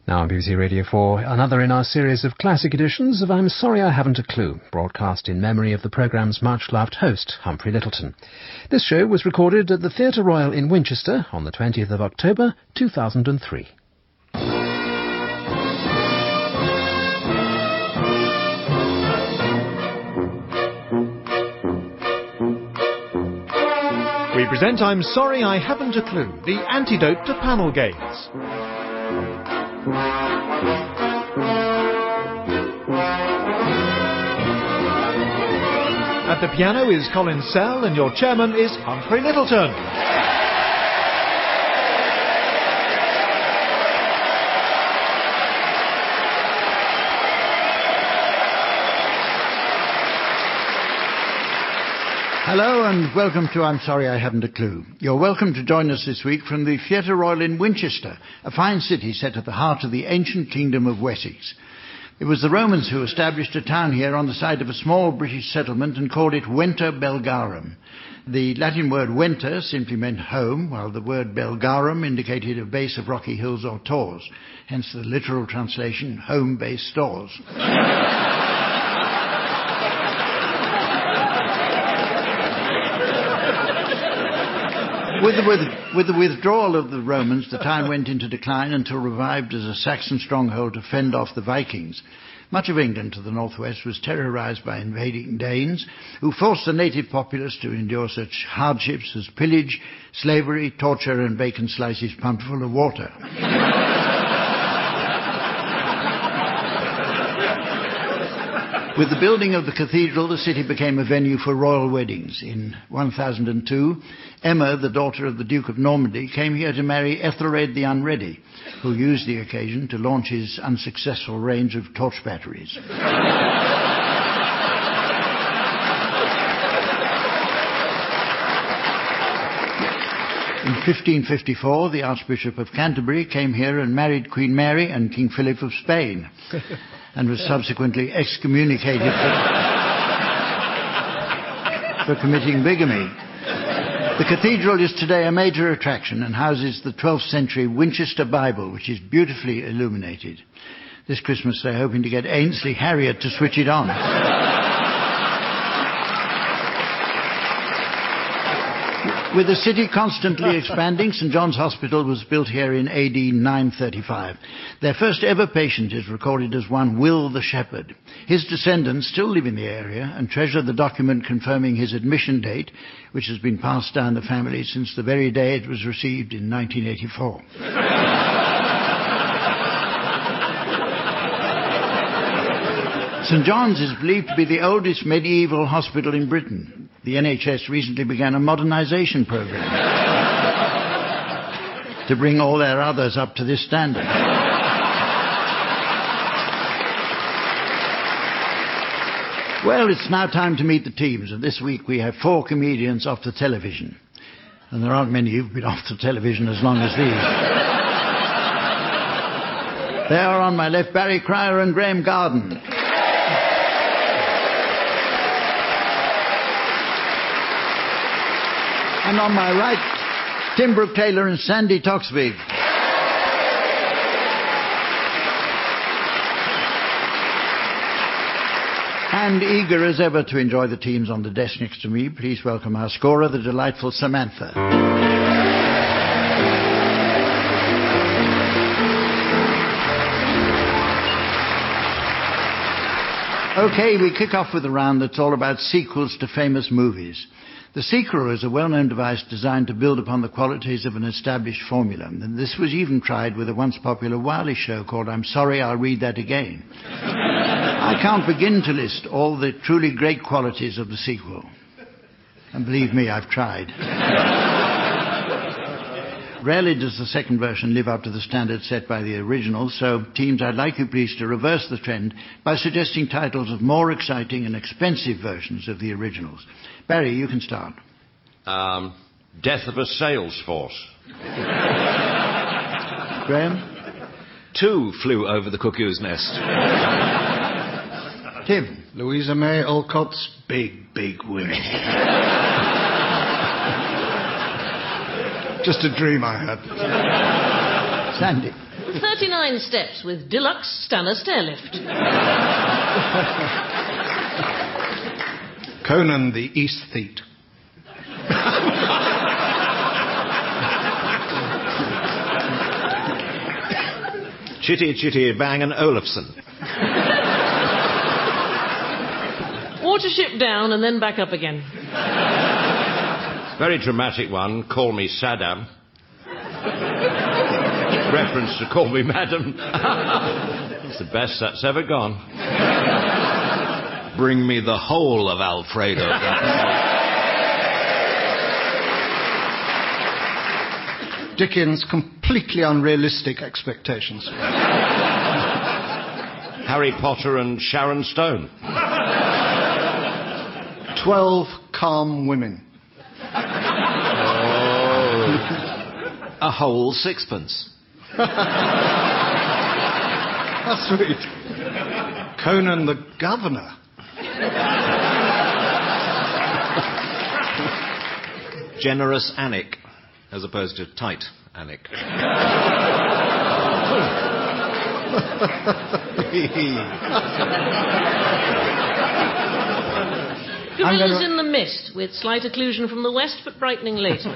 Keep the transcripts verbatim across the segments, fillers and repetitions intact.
Now on B B C Radio four, another in our series of classic editions of I'm Sorry I Haven't a Clue, broadcast in memory of the programme's much-loved host, Humphrey Lyttelton. This show was recorded at the Theatre Royal in Winchester on the twentieth of October, two thousand three. We present I'm Sorry I Haven't a Clue, the antidote to panel games. At the piano is Colin Sell and your chairman is Humphrey Lyttelton. Hello and welcome to I'm Sorry I Haven't a Clue. You're welcome to join us this week from the Theatre Royal in Winchester, a fine city set at the heart of the ancient kingdom of Wessex. It was the Romans who established a town here on the site of a small British settlement and called it Venter Belgarum. The Latin word venter simply meant home, while the word Belgarum indicated a base of rocky hills or tors, hence the literal translation, home-based stores. With the, with, with the withdrawal of the Romans, the town went into decline until revived as a Saxon stronghold to fend off the Vikings. Much of England to the northwest was terrorised by invading Danes, who forced the native populace to endure such hardships as pillage, slavery, torture and bacon slices pumped full of water. With the building of the cathedral, the city became a venue for royal weddings. In one thousand two, Emma, the daughter of the Duke of Normandy, came here to marry Ethelred the Unready, who used the occasion to launch his unsuccessful range of torch batteries. In fifteen fifty-four, the Archbishop of Canterbury came here and married Queen Mary and King Philip of Spain, and was subsequently excommunicated for, for committing bigamy. The cathedral is today a major attraction and houses the twelfth century Winchester Bible, which is beautifully illuminated. This Christmas they're hoping to get Ainsley Harriott to switch it on. With the city constantly expanding, St John's Hospital was built here in A D nine thirty-five. Their first ever patient is recorded as one Will the Shepherd. His descendants still live in the area and treasure the document confirming his admission date, which has been passed down the family since the very day it was received in nineteen eighty-four. St John's is believed to be the oldest medieval hospital in Britain. The N H S recently began a modernisation programme to bring all their others up to this standard. Well, it's now time to meet the teams, and this week we have four comedians off the television. And there aren't many who've been off the television as long as these. They are on my left, Barry Cryer and Graham Garden. And on my right, Tim Brooke-Taylor and Sandy Toksvig. And eager as ever to enjoy the teams on the desk next to me, please welcome our scorer, the delightful Samantha. Okay, we kick off with a round that's all about sequels to famous movies. The sequel is a well-known device designed to build upon the qualities of an established formula, and this was even tried with a once popular wireless show called I'm Sorry, I'll Read That Again. I can't begin to list all the truly great qualities of the sequel. And believe me, I've tried. Rarely does the second version live up to the standard set by the original, so teams, I'd like you please to reverse the trend by suggesting titles of more exciting and expensive versions of the originals. Barry, you can start. Um, Death of a Sales Force. Graham? Two Flew Over the Cuckoo's Nest. Tim? Louisa May Alcott's Big, Big Women. Just a dream I had. Sandy? thirty-nine steps with deluxe Stanner stairlift. Conan the aesthete. Chitty Chitty Bang and Olufsen. Watership down and then back up again. Very dramatic one, Call Me Saddam. Reference to Call Me Madam. It's the best that's ever gone. Bring me the whole of Alfredo. Dickens' completely unrealistic expectations. Harry Potter and Sharon Stone. Twelve calm women. A whole sixpence. How sweet. Conan the Governor. Generous Anik, as opposed to tight Anik. Gorillas gonna... in the Mist, with slight occlusion from the west, but brightening later.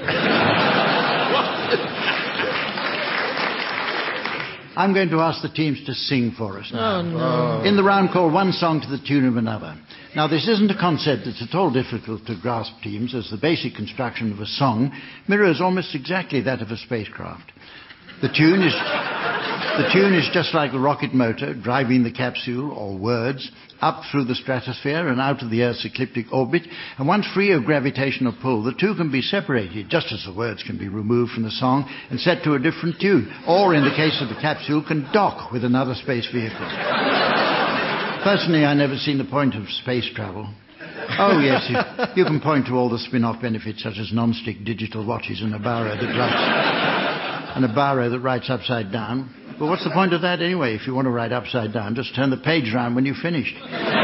I'm going to ask the teams to sing for us now. Oh, no. In the round called One Song to the Tune of Another. Now, this isn't a concept that's at all difficult to grasp, teams, as the basic construction of a song mirrors almost exactly that of a spacecraft. The tune is, the tune is just like a rocket motor driving the capsule, or words, up through the stratosphere and out of the Earth's ecliptic orbit, and once free of gravitational pull, the two can be separated, just as the words can be removed from the song and set to a different tune, or, in the case of the capsule, can dock with another space vehicle. Personally, I've never seen the point of space travel. Oh, yes, you, you can point to all the spin-off benefits, such as non-stick digital watches and a barrow that writes, and a barrow that writes upside down. But what's the point of that anyway? If you want to write upside down, just turn the page round when you've finished.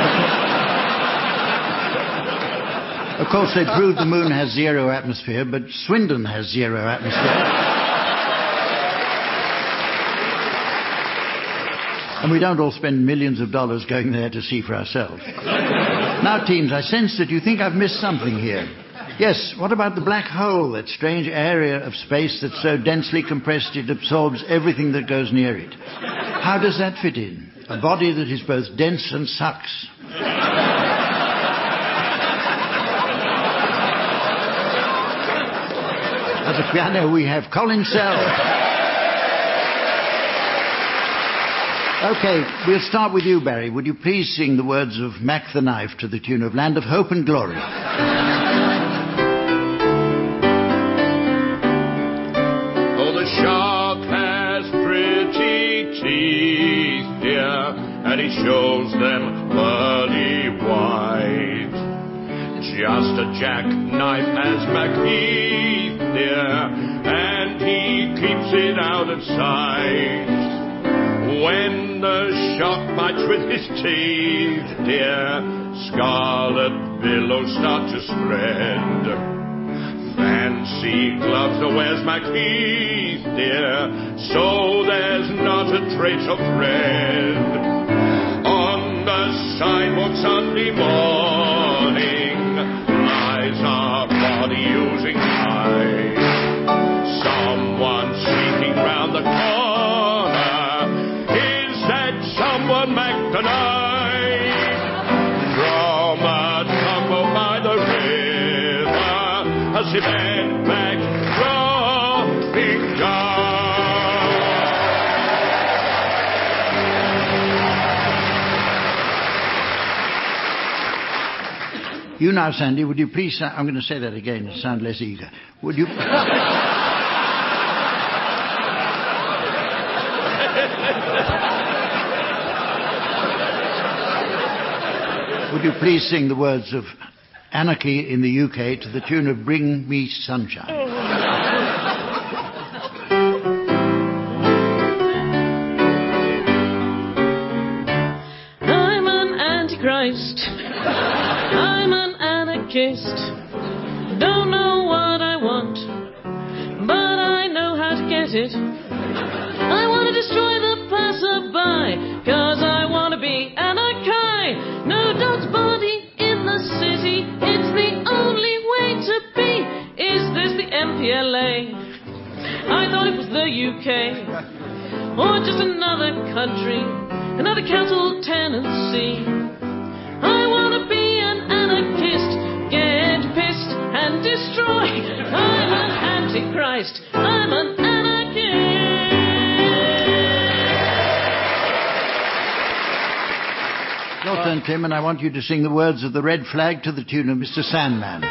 Of course, they proved the moon has zero atmosphere, but Swindon has zero atmosphere. And we don't all spend millions of dollars going there to see for ourselves. Now, teams, I sense that you think I've missed something here. Yes, what about the black hole, that strange area of space that's so densely compressed it absorbs everything that goes near it? How does that fit in? A body that is both dense and sucks. At the piano we have Colin Sell. OK, we'll start with you, Barry. Would you please sing the words of Mac the Knife to the tune of Land of Hope and Glory? Oh, the shark has pretty teeth, dear, and he shows them pearly white. Just a jackknife as Macheath, dear, and he keeps it out of sight. When the shark bites with his teeth, dear, scarlet billows start to spread. Fancy gloves that wears Macheath, dear, so there's not a trace of red. On the sidewalk Sunday morning lies our body using light. Someone sneaking round the corner. Someone Mac the Knife from a tumble by the river, as he bent back dropping down. You now, Sandy, would you please... I'm going to say that again to sound less eager. Would you... Would you please sing the words of Anarchy in the U K to the tune of Bring Me Sunshine? I'm an antichrist. I'm an anarchist. Don't know what I want, but I know how to get it. I want to destroy U K, or just another country, another council tenancy. I want to be an anarchist, get pissed and destroy. I'm an antichrist, I'm an anarchist. Your turn, Tim, and I want you to sing the words of the Red Flag to the tune of Mister Sandman.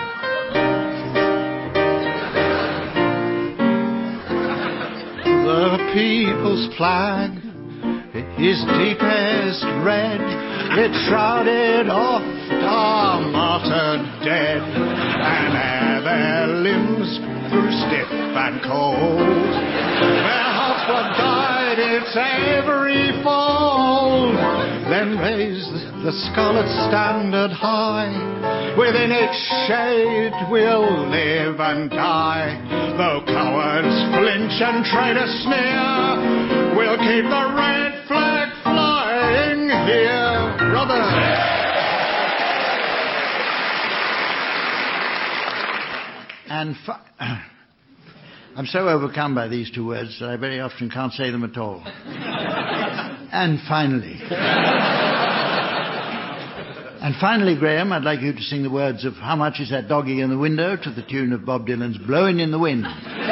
The people's flag is deepest red. It shrouded oft our martyred dead, and ere their limbs grew stiff and cold, their hearts blood dyed its every fold. Then raised the scarlet standard high, within its shade we'll live and die. Though cowards flinch and traitors sneer, we'll keep the red flag flying here, brother. And fi- I'm so overcome by these two words that I very often can't say them at all. And finally. And finally, Graham, I'd like you to sing the words of How Much Is That Doggy in the Window to the tune of Bob Dylan's Blowin' in the Wind.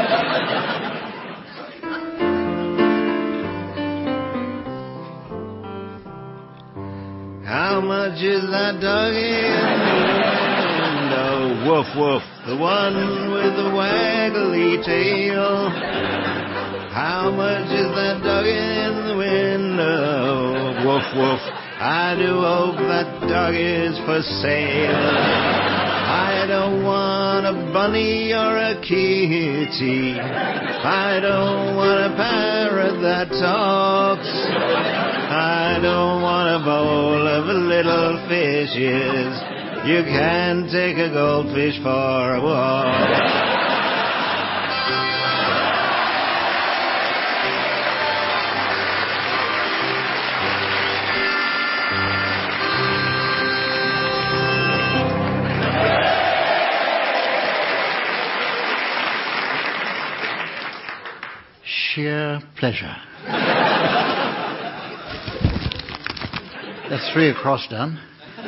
How much is that doggy in the window? Woof, woof. The one with the waggly tail. How much is that doggy in the window? Woof, woof. I do hope that dog is for sale. I don't want a bunny or a kitty. I don't want a parrot that talks. I don't want a bowl of little fishes. You can take a goldfish for a walk. Sheer pleasure. That's three across done.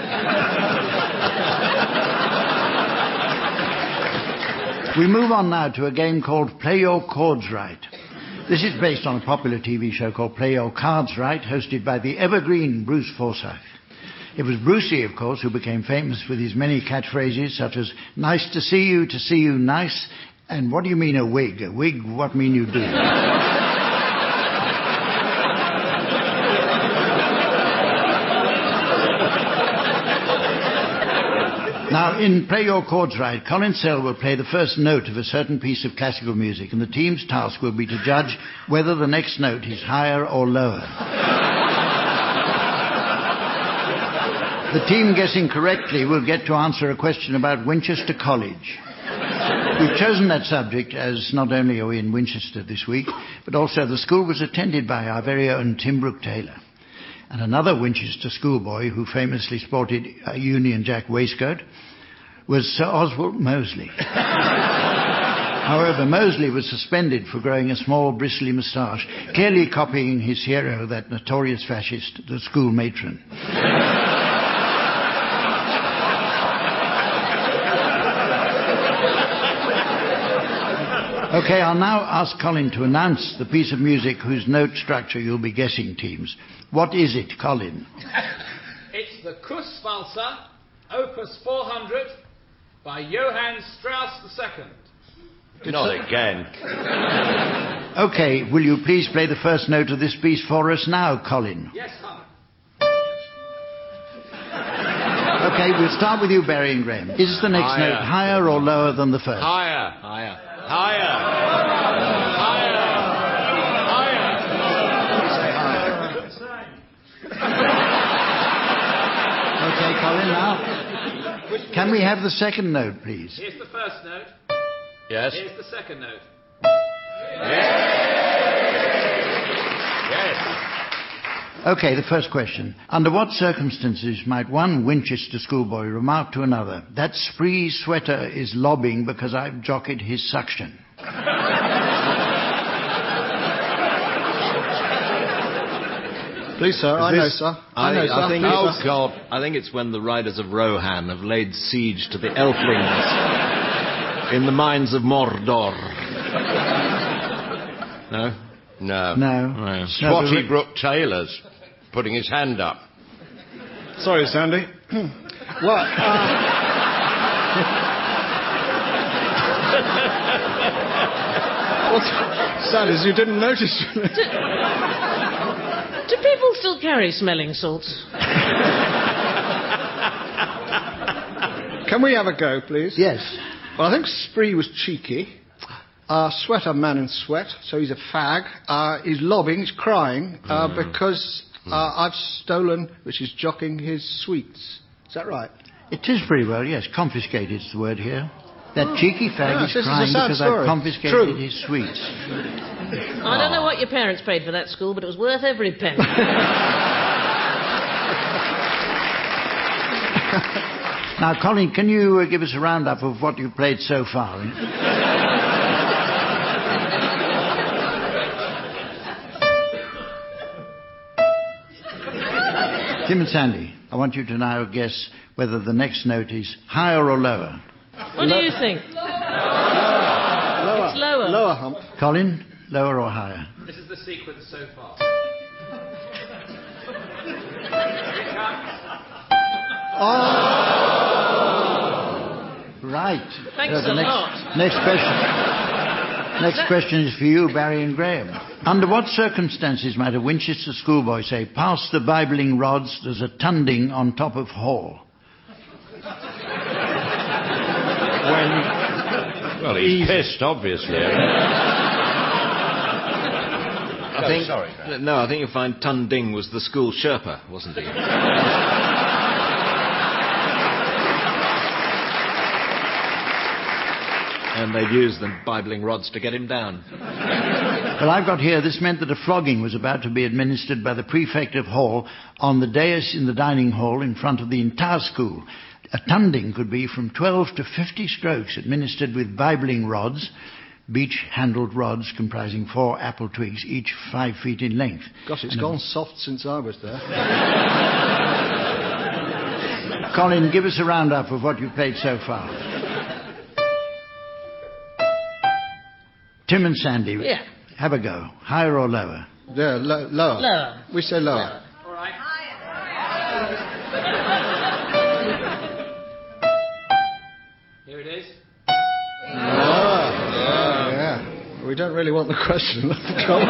We move on now to a game called Play Your Chords Right. This is based on a popular T V show called Play Your Cards Right, hosted by the evergreen Bruce Forsyth. It was Brucey, of course, who became famous with his many catchphrases such as, nice to see you, to see you nice, and what do you mean a wig? A wig, what mean you do? Now, in Play Your Chords Right, Colin Sell will play the first note of a certain piece of classical music, and the team's task will be to judge whether the next note is higher or lower. The team guessing correctly will get to answer a question about Winchester College. We've chosen that subject as not only are we in Winchester this week, but also the school was attended by our very own Tim Brooke-Taylor. And another Winchester schoolboy who famously sported a Union Jack waistcoat was Sir Oswald Mosley. However, Mosley was suspended for growing a small bristly moustache, clearly copying his hero, that notorious fascist, the school matron. Okay, I'll now ask Colin to announce the piece of music whose note structure you'll be guessing, teams. What is it, Colin? It's the Kusswalzer, Opus four hundred, by Johann Strauss the Second. Not again. Okay, will you please play the first note of this piece for us now, Colin? Yes, sir. Okay, we'll start with you, Barry and Graham. Is the next Higher. note higher or lower than the first? Higher. Higher. Higher. Higher. Okay, Colin, now. Can we have the second note, please? Here's the first note. Yes. Here's the second note. Yes. Okay, the first question. Under what circumstances might one Winchester schoolboy remark to another, that spree sweater is lobbing because I've jockeyed his suction? Please, sir. I know, sir. I, I, know, sir. I think, Please, oh sir. God, I think it's when the riders of Rohan have laid siege to the Elflings in the mines of Mordor. No? No. No. No. Swatty Brook Taylor's putting his hand up. Sorry, Sandy. What? Uh... What's sad is you didn't notice. Do, do people still carry smelling salts? Can we have a go, please? Yes. Well, I think Spree was cheeky. Uh, sweat a man in sweat, so he's a fag. Uh, he's lobbing, he's crying, uh, mm. because uh, I've stolen, which is jocking his sweets. Is that right? It is pretty well, yes. Confiscated is the word here. That Oh. cheeky fag Yes, is this is a crying sad because story. I've confiscated True. his sweets. I don't know what your parents paid for that school, but it was worth every penny. Now, Colin, can you uh, give us a roundup of what you've played so far? Tim and Sandy, I want you to now guess whether the next note is higher or lower. What do you think? Lower. It's lower. Lower, Hump. Colin, lower or higher? This is the sequence so far. Right. Thanks So the a next, lot. Next question. Next question is for you, Barry and Graham. Under what circumstances might a Winchester schoolboy say, "Pass the Bibling rods, there's a tunding on top of Hall"? When... Well, he's pissed, obviously. I think, sorry. no, I think you'll find Tunding was the school Sherpa, wasn't he? And they'd use the Bibling rods to get him down. Well, I've got here, this meant that a flogging was about to be administered by the prefect of Hall on the dais in the dining hall in front of the entire school. A tunding could be from twelve to fifty strokes administered with Bibling rods, beech-handled rods comprising four apple twigs, each five feet in length. Gosh, it's And gone soft since I was there. Colin, give us a roundup of what you've played so far. Tim and Sandy, Yeah. have a go. Higher or lower? There, lo- lower. Lower. We say lower. All right. Here it is. Lower. Yeah, yeah. We don't really want the question. Can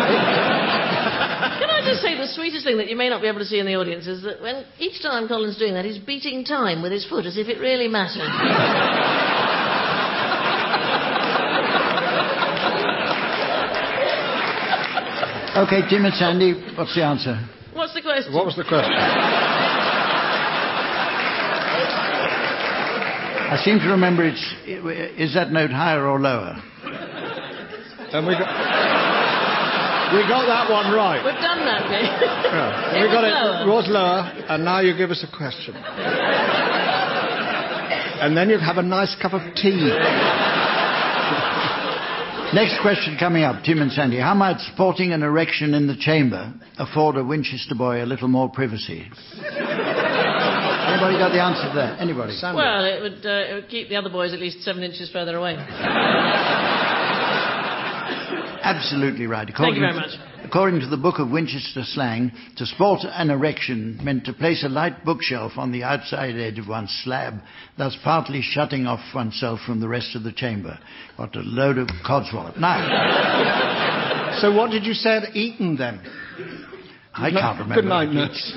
I just say the sweetest thing that you may not be able to see in the audience is that when each time Colin's doing that, he's beating time with his foot as if it really mattered. Okay, Tim and Sandy, what's the answer? What's the question? What was the question? I seem to remember it's... Is that note higher or lower? And we got... We got that one right. We've done that bit. Yeah. It we got was it. lower. It was lower, and now you give us a question. And then you'd have a nice cup of tea. Next question coming up, Tim and Sandy. How might sporting an erection in the chamber afford a Winchester boy a little more privacy? Anybody got the answer to that? Anybody? Sandy. Well, it would, uh, it would keep the other boys at least seven inches further away. Absolutely right. Thank you very to- much. According to the Book of Winchester slang, to sport an erection meant to place a light bookshelf on the outside edge of one's slab, thus partly shutting off oneself from the rest of the chamber. What a load of codswallop. Now, So what did you say at Eton then? I No- can't remember. Good night, nurse.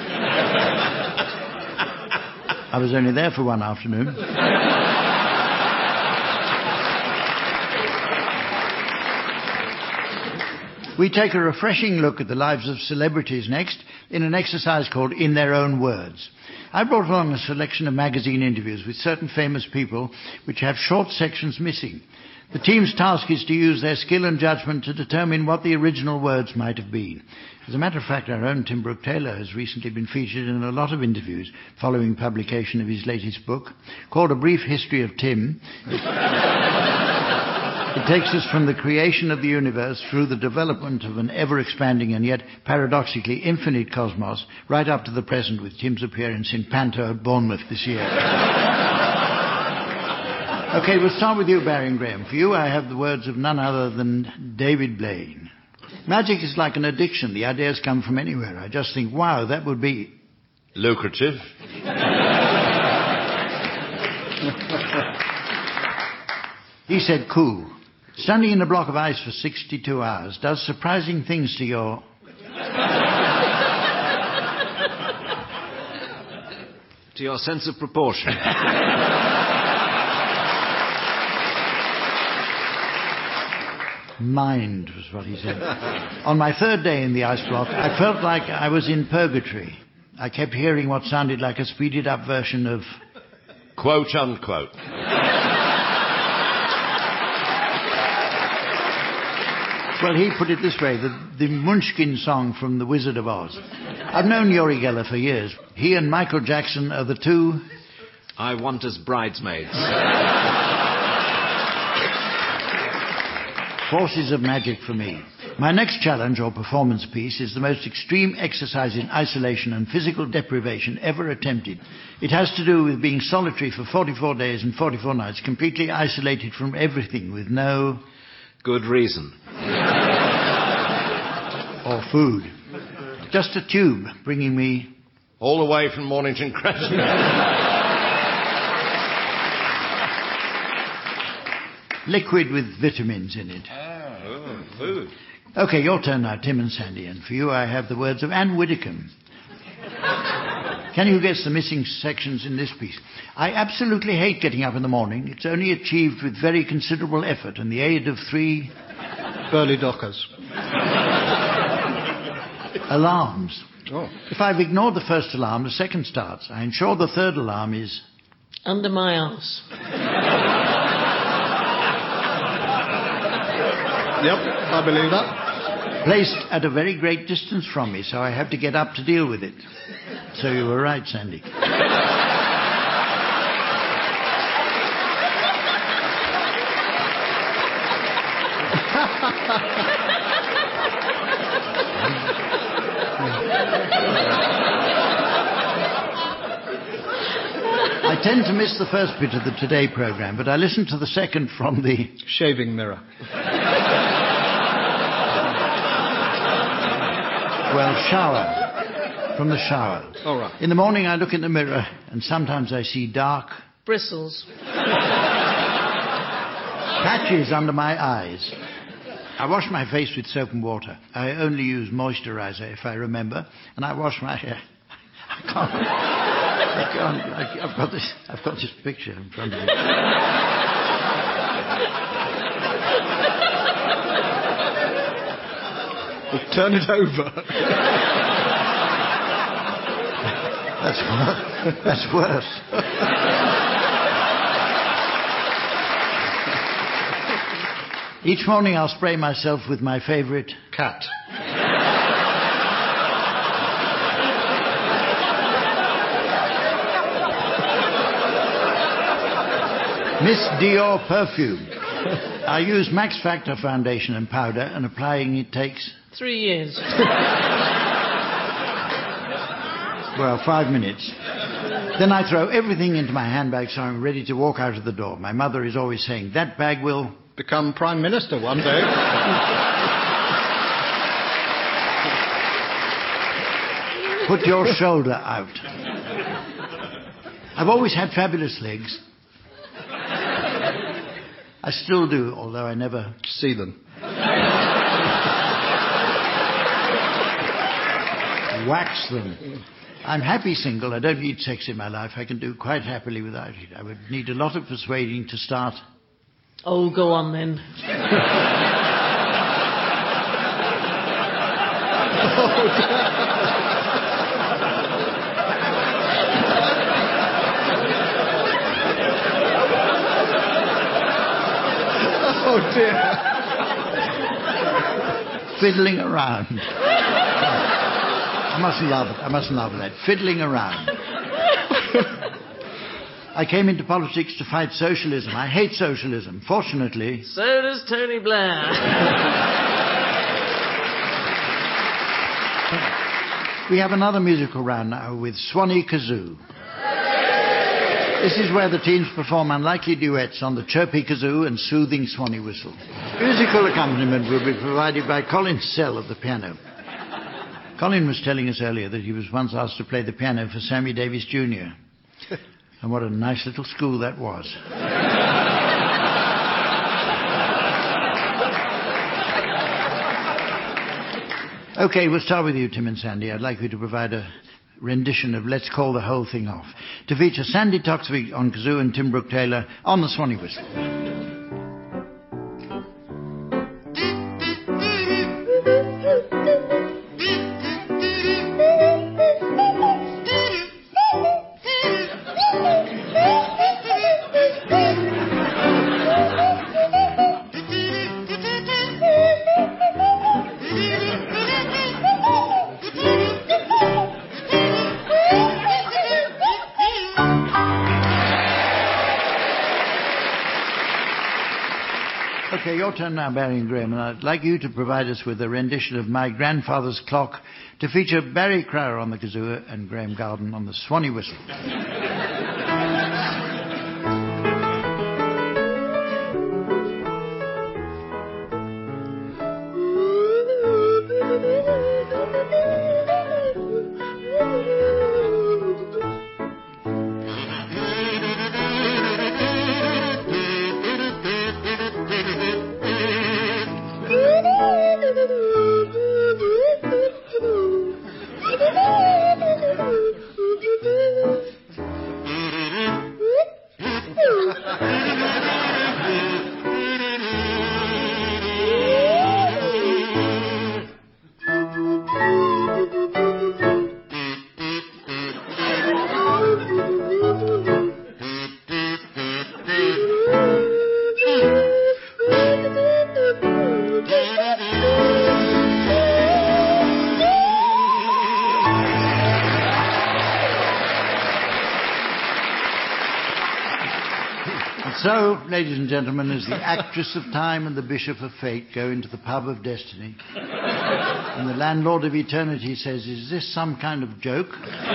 I was only there for one afternoon. We take a refreshing look at the lives of celebrities next in an exercise called In Their Own Words. I brought along a selection of magazine interviews with certain famous people which have short sections missing. The team's task is to use their skill and judgment to determine what the original words might have been. As a matter of fact, our own Tim Brooke Taylor has recently been featured in a lot of interviews following publication of his latest book, called A Brief History of Tim. It takes us from the creation of the universe through the development of an ever-expanding and yet paradoxically infinite cosmos, right up to the present with Tim's appearance in Panto at Bournemouth this year. OK, we'll start with you, Barry and Graham. For you, I have the words of none other than David Blaine. Magic is like an addiction. The ideas come from anywhere. I just think, wow, that would be... lucrative. He said, cool. Standing in a block of ice for sixty-two hours does surprising things to your... to your sense of proportion. Mind was what he said. On my third day in the ice block, I felt like I was in purgatory. I kept hearing what sounded like a speeded up version of... quote unquote. Well, he put it this way, the, the Munchkin song from The Wizard of Oz. I've known Uri Geller for years. He and Michael Jackson are the two... I want as bridesmaids. forces of magic for me. My next challenge or performance piece is the most extreme exercise in isolation and physical deprivation ever attempted. It has to do with being solitary for forty-four days and forty-four nights, completely isolated from everything with no... good reason. or food. Just a tube bringing me... all the way from Mornington Crescent. liquid with vitamins in it. Oh, food. OK, your turn now, Tim and Sandy. And for you, I have the words of Anne Widdecombe. Can you guess the missing sections in this piece? I absolutely hate getting up in the morning. It's only achieved with very considerable effort and the aid of three... Burley Dockers. alarms. Oh. If I've ignored the first alarm, the second starts. I ensure the third alarm is... under my arse. Yep, I believe that. Placed at a very great distance from me, so I have to get up to deal with it. So you were right, Sandy. I tend to miss the first bit of the Today programme, but I listened to the second from the... shaving mirror. Well, shower. From the shower. All right. In the morning I look in the mirror and sometimes I see dark... bristles. patches under my eyes. I wash my face with soap and water. I only use moisturiser if I remember. And I wash my hair. I can't... I can't I, I've, got this, I've got this picture in front of me. Well, turn it over. That's worse. That's worse. Each morning I'll spray myself with my favourite cat. Miss Dior perfume. I use Max Factor foundation and powder, and applying it takes... three years. Well, five minutes. Then I throw everything into my handbag so I'm ready to walk out of the door. My mother is always saying, that bag will... become Prime Minister one day. Put your shoulder out. I've always had fabulous legs. I still do, although I never... see them. wax them. I'm happy single. I don't need sex in my life. I can do quite happily without it. I would need a lot of persuading to start... oh, go on then. Oh dear. Fiddling around. I mustn't laugh at, I mustn't laugh at that. Fiddling around. I came into politics to fight socialism. I hate socialism. Fortunately... So does Tony Blair. We have another musical round now with Swanee Kazoo. This is where the teams perform unlikely duets on the chirpy kazoo and soothing Swanee whistle. Musical accompaniment will be provided by Colin Sell at the piano. Colin was telling us earlier that he was once asked to play the piano for Sammy Davis Junior And what a nice little school that was. OK, we'll start with you, Tim and Sandy. I'd like you to provide a rendition of Let's Call the Whole Thing Off, to feature Sandy Toksvig on kazoo and Tim Brooke-Taylor on the Swanee whistle. OK, your turn now, Barry and Graham, and I'd like you to provide us with a rendition of My Grandfather's Clock to feature Barry Crowder on the kazoo and Graham Garden on the Swanee whistle. So, ladies and gentlemen, as the actress of time and the bishop of fate go into the pub of destiny, and the landlord of eternity says, "Is this some kind of joke?"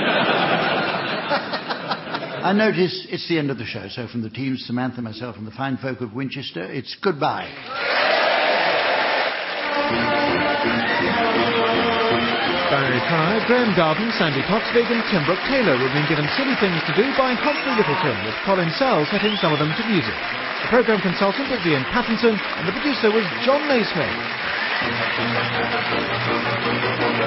I notice it's the end of the show, so from the teams, Samantha, myself and the fine folk of Winchester, it's goodbye. Barry Cryer, Graham Garden, Sandy Toksvig and Tim Brooke-Taylor were being given Silly Things to Do by Humphrey Littleton, with Colin Sell setting some of them to music. The programme consultant was Ian Pattinson and the producer was John Naismith.